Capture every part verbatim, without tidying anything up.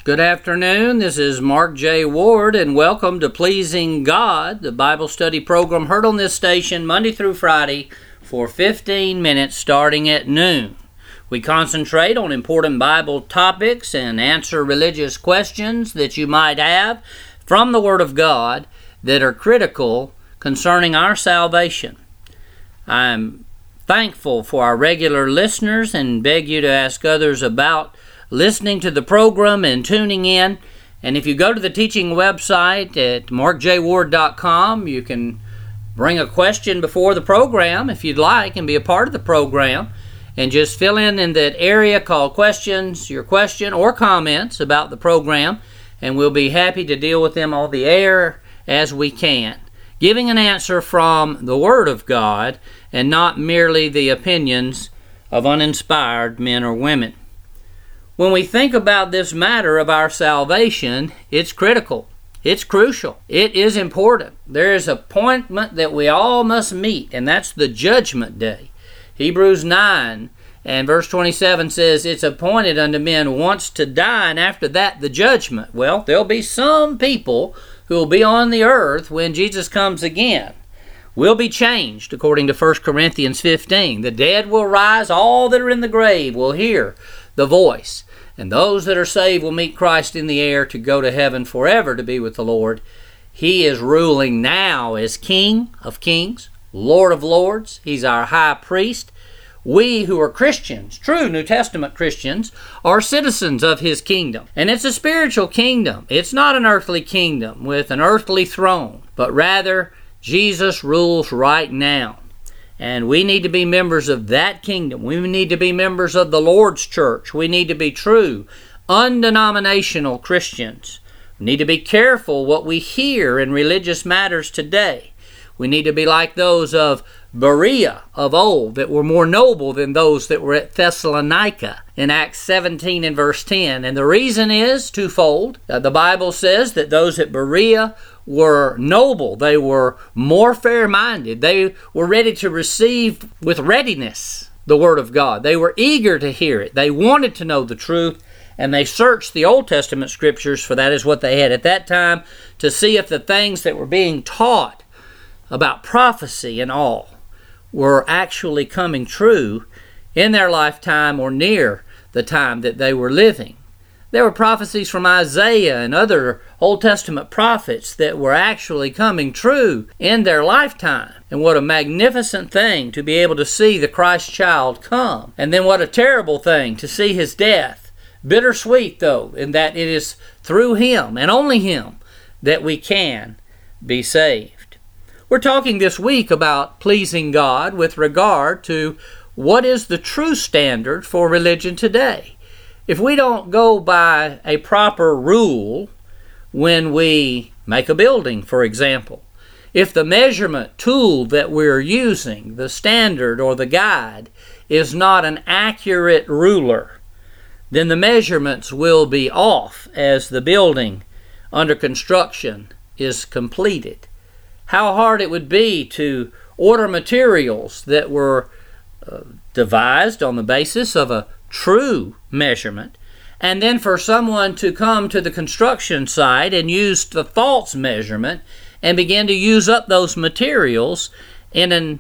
Good afternoon. This is Mark J. Ward, and welcome to Pleasing God, the Bible study program heard on this station Monday through Friday for fifteen minutes starting at noon. We concentrate on important Bible topics and answer religious questions that you might have from the Word of God that are critical concerning our salvation. I'm thankful for our regular listeners and beg you to ask others about listening to the program and tuning in. And if you go to the teaching website at mark j ward dot com, you can bring a question before the program if you'd like and be a part of the program, and just fill in in that area called questions, your question or comments about the program, and we'll be happy to deal with them on the air as we can, giving an answer from the Word of God and not merely the opinions of uninspired men or women. When we think about this matter of our salvation, it's critical. It's crucial. It is important. There is an appointment that we all must meet, and that's the judgment day. Hebrews nine and verse twenty-seven says, it's appointed unto men once to die, and after that the judgment. Well, there'll be some people who will be on the earth when Jesus comes again. Will be changed, according to First Corinthians fifteen. The dead will rise, all that are in the grave will hear the voice. And those that are saved will meet Christ in the air to go to heaven forever to be with the Lord. He is ruling now as King of kings, Lord of lords. He's our high priest. We who are Christians, true New Testament Christians, are citizens of His kingdom. And it's a spiritual kingdom. It's not an earthly kingdom with an earthly throne, but rather Jesus rules right now. And we need to be members of that kingdom. We need to be members of the Lord's church. We need to be true, undenominational Christians. We need to be careful what we hear in religious matters today. We need to be like those of Berea of old, that were more noble than those that were at Thessalonica in Acts seventeen and verse ten. And the reason is twofold. Uh, the Bible says that those at Berea were noble. They were more fair-minded. They were ready to receive with readiness the Word of God. They were eager to hear it. They wanted to know the truth, and they searched the Old Testament Scriptures, for that is what they had at that time, to see if the things that were being taught about prophecy and all were actually coming true in their lifetime or near the time that they were living. There were prophecies from Isaiah and other Old Testament prophets that were actually coming true in their lifetime. And what a magnificent thing to be able to see the Christ child come. And then what a terrible thing to see His death. Bittersweet, though, in that it is through Him and only Him that we can be saved. We're talking this week about pleasing God with regard to what is the true standard for religion today. If we don't go by a proper rule when we make a building, for example, if the measurement tool that we're using, the standard or the guide, is not an accurate ruler, then the measurements will be off as the building under construction is completed. How hard it would be to order materials that were uh, devised on the basis of a true measurement, and then for someone to come to the construction site and use the false measurement and begin to use up those materials in an,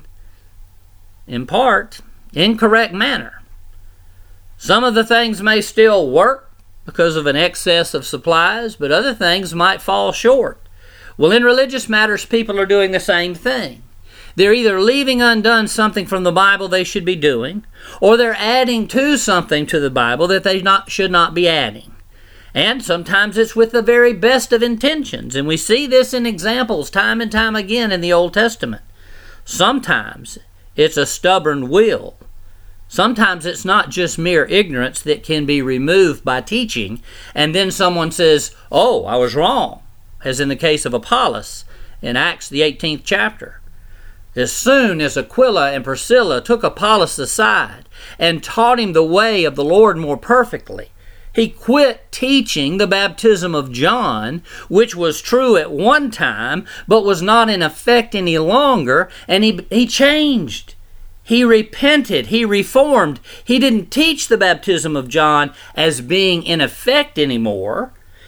in part, incorrect manner. Some of the things may still work because of an excess of supplies, but other things might fall short. Well, in religious matters, people are doing the same thing. They're either leaving undone something from the Bible they should be doing, or they're adding to something to the Bible that they not, should not be adding. And sometimes it's with the very best of intentions, and we see this in examples time and time again in the Old Testament. Sometimes it's a stubborn will. Sometimes it's not just mere ignorance that can be removed by teaching, and then someone says, oh, I was wrong, as in the case of Apollos in Acts the eighteenth chapter. As soon as Aquila and Priscilla took Apollos aside and taught him the way of the Lord more perfectly, he quit teaching the baptism of John, which was true at one time, but was not in effect any longer, and he, he changed. He repented. He reformed. He didn't teach the baptism of John as being in effect anymore.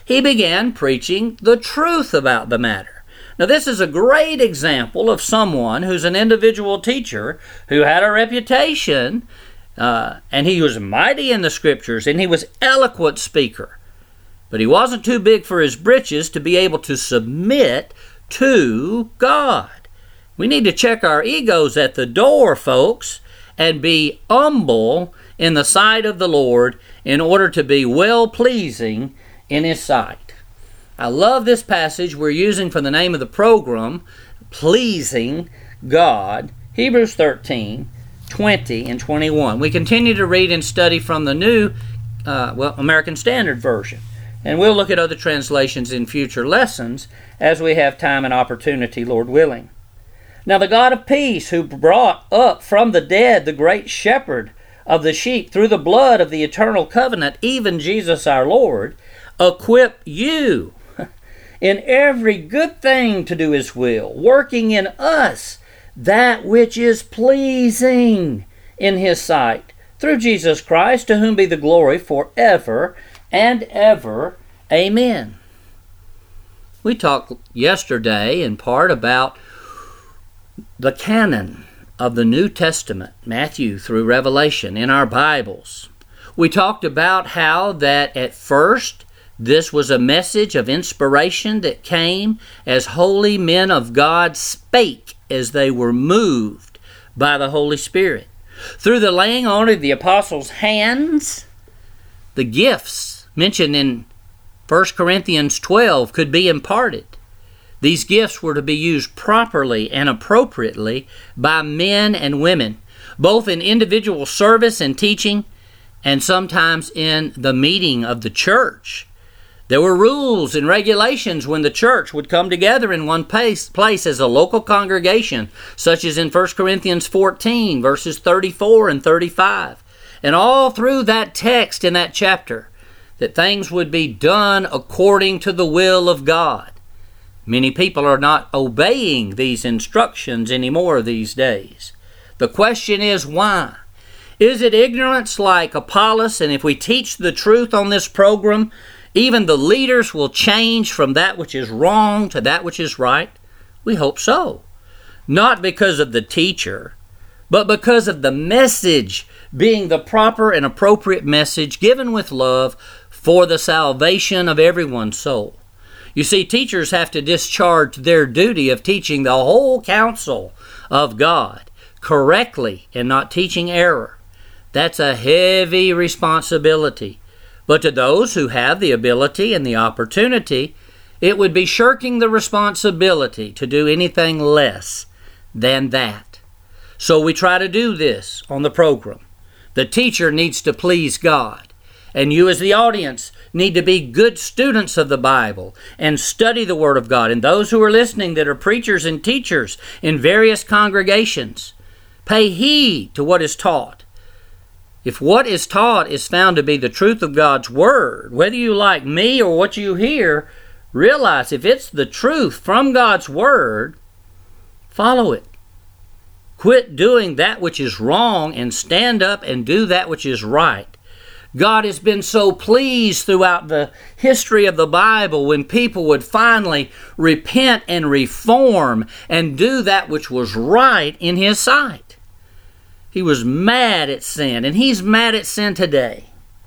he began preaching the truth about the matter. Now, this is a great example of someone who's an individual teacher who had a reputation, uh, and he was mighty in the Scriptures, and he was an eloquent speaker. But he wasn't too big for his britches to be able to submit to God. We need to check our egos at the door, folks, and be humble in the sight of the Lord in order to be well-pleasing in His sight. I love this passage we're using for the name of the program, Pleasing God, Hebrews thirteen, twenty and twenty-one. We continue to read and study from the New, uh, well, American Standard Version. And we'll look at other translations in future lessons as we have time and opportunity, Lord willing. Now the God of peace, who brought up from the dead the great shepherd of the sheep through the blood of the eternal covenant, even Jesus our Lord, equip you in every good thing to do His will, working in us that which is pleasing in His sight, through Jesus Christ, to whom be the glory forever and ever. Amen. We talked yesterday in part about the canon of the New Testament, Matthew through Revelation, in our Bibles. We talked about how that at first this was a message of inspiration that came as holy men of God spake as they were moved by the Holy Spirit. Through the laying on of the apostles' hands, the gifts mentioned in First Corinthians twelve could be imparted. These gifts were to be used properly and appropriately by men and women, both in individual service and teaching, and sometimes in the meeting of the church. There were rules and regulations when the church would come together in one place, place as a local congregation, such as in First Corinthians fourteen, verses thirty-four and thirty-five. And all through that text in that chapter, that things would be done according to the will of God. Many people are not obeying these instructions anymore these days. The question is why? Is it ignorance like Apollos, and if we teach the truth on this program, even the leaders will change from that which is wrong to that which is right? We hope so. Not because of the teacher, but because of the message being the proper and appropriate message given with love for the salvation of everyone's soul. You see, teachers have to discharge their duty of teaching the whole counsel of God correctly and not teaching error. That's a heavy responsibility. But to those who have the ability and the opportunity, it would be shirking the responsibility to do anything less than that. So we try to do this on the program. The teacher needs to please God. And you as the audience need to be good students of the Bible and study the Word of God. And those who are listening that are preachers and teachers in various congregations, pay heed to what is taught. If what is taught is found to be the truth of God's Word, whether you like me or what you hear, realize if it's the truth from God's Word, follow it. Quit doing that which is wrong and stand up and do that which is right. God has been so pleased throughout the history of the Bible when people would finally repent and reform and do that which was right in His sight. He was mad at sin, and He's mad at sin today.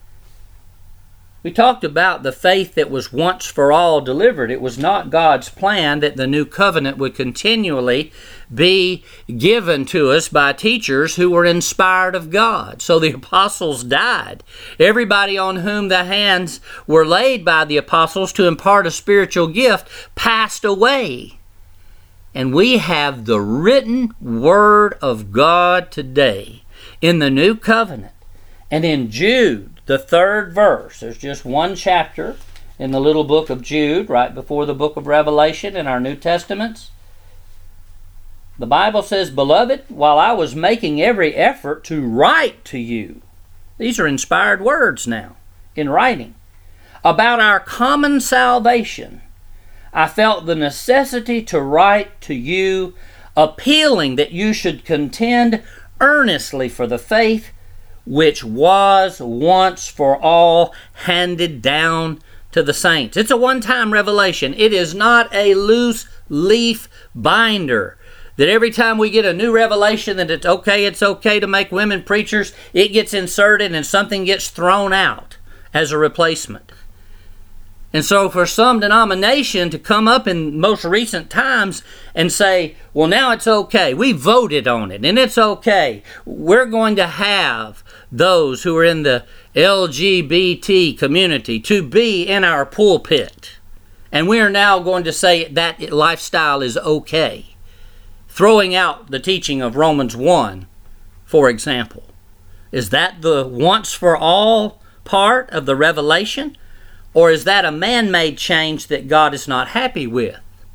We talked about the faith that was once for all delivered. It was not God's plan that the new covenant would continually be given to us by teachers who were inspired of God. So the apostles died. Everybody on whom the hands were laid by the apostles to impart a spiritual gift passed away. And we have the written Word of God today in the new covenant. And in Jude, the third verse, there's just one chapter in the little book of Jude, right before the book of Revelation in our New Testaments. The Bible says, "Beloved, while I was making every effort to write to you," these are inspired words now, in writing, "about our common salvation, I felt the necessity to write to you, appealing that you should contend earnestly for the faith which was once for all handed down to the saints. It's a one-time revelation. It is not a loose leaf binder that every time we get a new revelation that it's okay, it's okay to make women preachers, it gets inserted and something gets thrown out as a replacement. And so for some denomination to come up in most recent times and say, well, now it's okay. We voted on it and it's okay. We're going to have those who are in the L G B T community to be in our pulpit. And we are now going to say that lifestyle is okay. Throwing out the teaching of Romans one, for example. Is that the once for all part of the revelation? Or is that a man-made change that God is not happy with?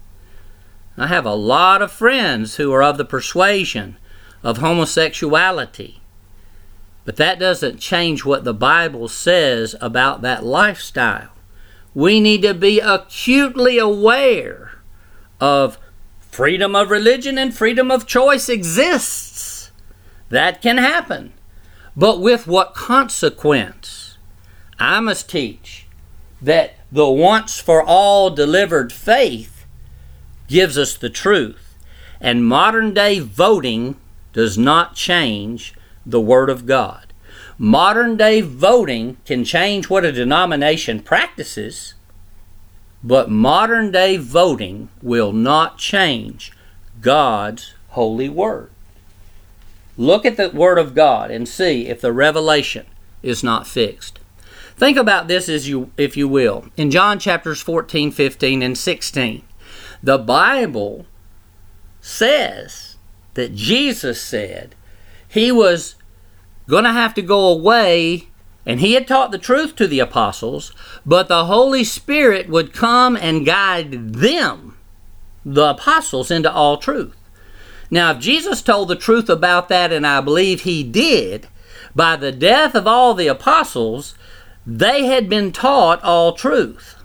I have a lot of friends who are of the persuasion of homosexuality. But that doesn't change what the Bible says about that lifestyle. We need to be acutely aware of freedom of religion and freedom of choice exists. That can happen. But with what consequence? I must teach that the once for all delivered faith gives us the truth. And modern day voting does not change the Word of God. Modern day voting can change what a denomination practices, but modern day voting will not change God's holy Word. Look at the Word of God and see if the revelation is not fixed. Think about this as you, if you will. In John chapters fourteen, fifteen, and sixteen, the Bible says that Jesus said he was going to have to go away, and he had taught the truth to the apostles, but the Holy Spirit would come and guide them, the apostles, into all truth. Now, if Jesus told the truth about that, and I believe he did, by the death of all the apostles, they had been taught all truth.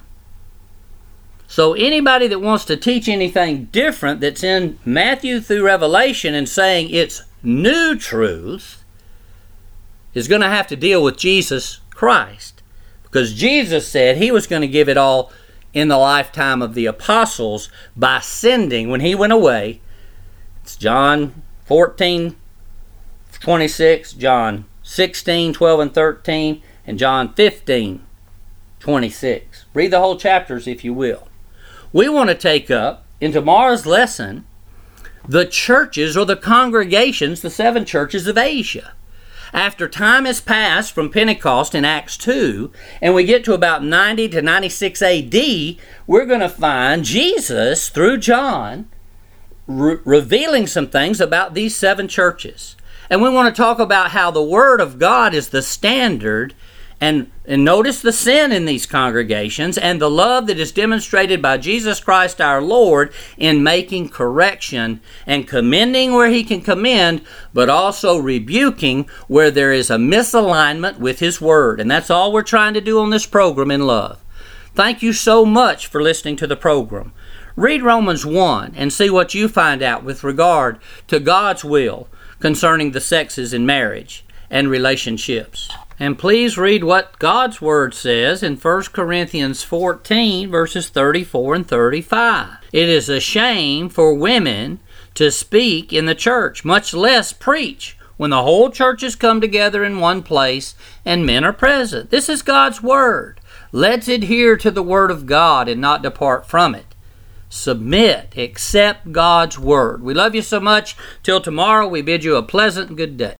So anybody that wants to teach anything different that's in Matthew through Revelation and saying it's new truth is going to have to deal with Jesus Christ. Because Jesus said he was going to give it all in the lifetime of the apostles by sending, when he went away, it's John fourteen, twenty-six, John sixteen, twelve, and thirteen, and John fifteen, twenty-six. Read the whole chapters if you will. We want to take up, in tomorrow's lesson, the churches or the congregations, the seven churches of Asia. After time has passed from Pentecost in Acts two, and we get to about ninety to ninety-six A D, we're going to find Jesus, through John, re- revealing some things about these seven churches. And we want to talk about how the Word of God is the standard, and, and notice the sin in these congregations and the love that is demonstrated by Jesus Christ our Lord in making correction and commending where he can commend, but also rebuking where there is a misalignment with his Word. And that's all we're trying to do on this program in love. Thank you so much for listening to the program. Read Romans one and see what you find out with regard to God's will concerning the sexes in marriage and relationships. And please read what God's Word says in First Corinthians fourteen, verses thirty-four and thirty-five. It is a shame for women to speak in the church, much less preach, when the whole church has come together in one place and men are present. This is God's Word. Let's adhere to the Word of God and not depart from it. Submit, accept God's Word. We love you so much. Till tomorrow, we bid you a pleasant good day.